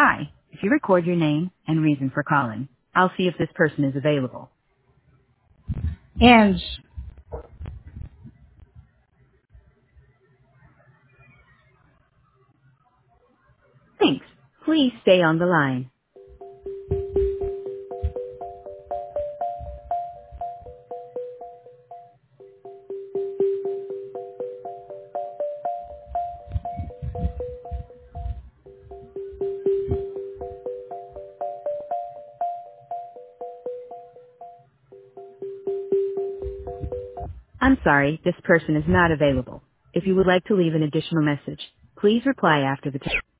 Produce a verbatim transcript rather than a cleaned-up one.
Hi, if you record your name and reason for calling, I'll see if this person is available. And Thanks. Please stay on the line. I'm sorry, this person is not available. If you would like to leave an additional message, please reply after the tone.